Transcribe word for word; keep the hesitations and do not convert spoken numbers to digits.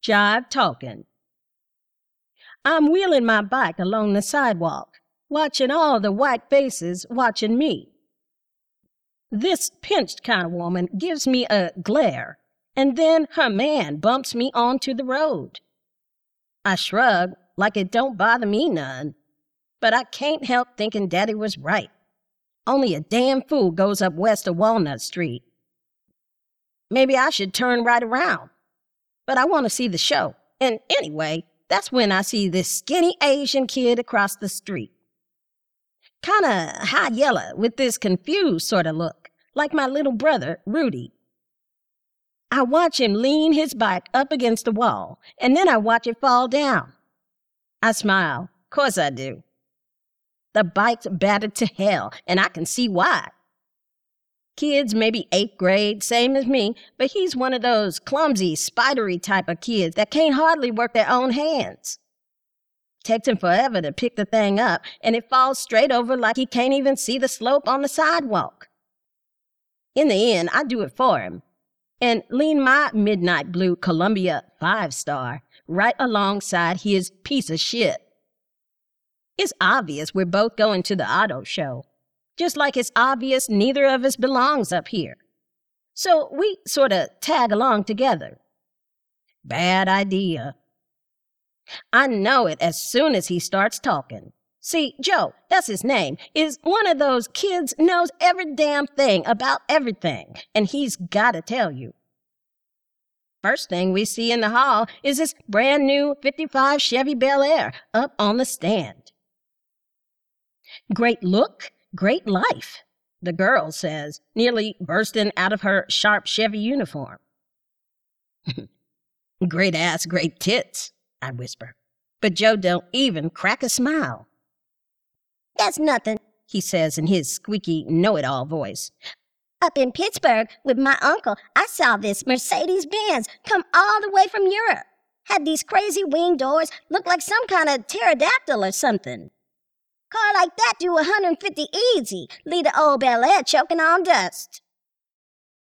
Jive talking. I'm wheeling my bike along the sidewalk, watching all the white faces watching me. This pinched kind of woman gives me a glare, and then her man bumps me onto the road. I shrug like it don't bother me none, but I can't help thinking Daddy was right. Only a damn fool goes up west of Walnut Street. Maybe I should turn right around, but I want to see the show, and anyway, that's when I see this skinny Asian kid across the street. Kinda high yellow with this confused sort of look, like my little brother, Rudy. I watch him lean his bike up against the wall, and then I watch it fall down. I smile. Course I do. The bike's battered to hell, and I can see why. Kid's maybe eighth grade, same as me, but he's one of those clumsy, spidery type of kids that can't hardly work their own hands. Takes him forever to pick the thing up, and it falls straight over like he can't even see the slope on the sidewalk. In the end, I do it for him, and lean my midnight blue Columbia five-star right alongside his piece of shit. It's obvious we're both going to the auto show, just like it's obvious neither of us belongs up here. So we sort of tag along together. Bad idea. I know it as soon as he starts talking. See, Joe, that's his name, is one of those kids knows every damn thing about everything, and he's got to tell you. First thing we see in the hall is this brand new fifty-five Chevy Bel Air up on the stand. Great look, great life, the girl says, nearly bursting out of her sharp Chevy uniform. Great ass, great tits, I whisper, but Joe don't even crack a smile. That's nothing, he says in his squeaky know-it-all voice. Up in Pittsburgh with my uncle, I saw this Mercedes-Benz come all the way from Europe. Had these crazy wing doors, looked like some kind of pterodactyl or something. Car like that do one hundred fifty easy, leave the old Bel Air choking on dust.